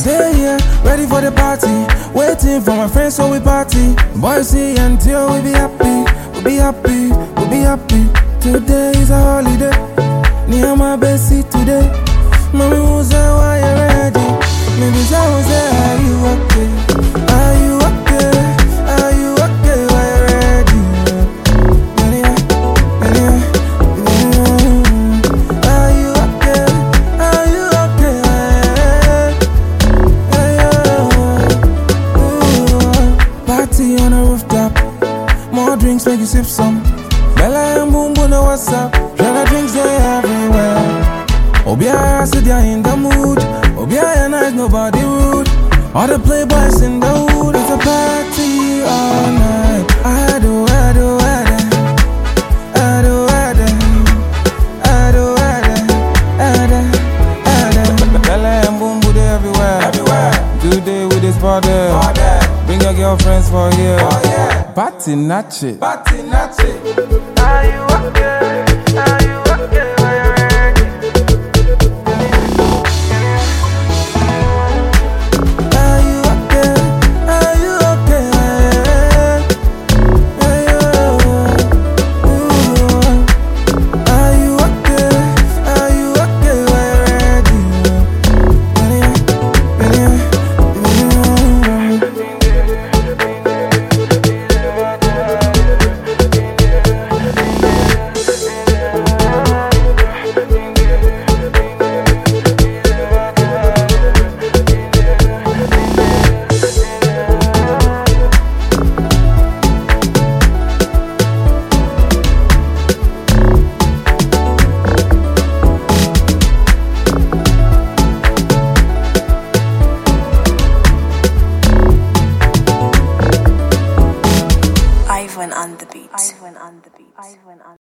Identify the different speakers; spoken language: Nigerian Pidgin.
Speaker 1: Stay here, ready for the party. Waiting for my friends so we party. Boys see until we be happy. We'll be happy, we'll be happy. Today is a holiday. Near my Bessie today. Mommy won't say why you ready. Maybe I will say, are you okay? Are you okay? Are you okay? Why you ready? Are you okay? Are you okay? Party on a rooftop. More drinks make you sip some. Bella and boom boom no what's up. Share drinks they everywhere. Obia said you're in the mood. Obia nice, nobody rude. All the playboys in the hood. It's a party all night. I do. Bella and boom boom they everywhere. Today with this party. Bring your girlfriends for here. Party natch it. Party natch it. Are you okay? Are you okay? Are you ready? Are you okay? Are you okay? Are you okay? Are you okay? Are you ready?
Speaker 2: Ivan on the beat.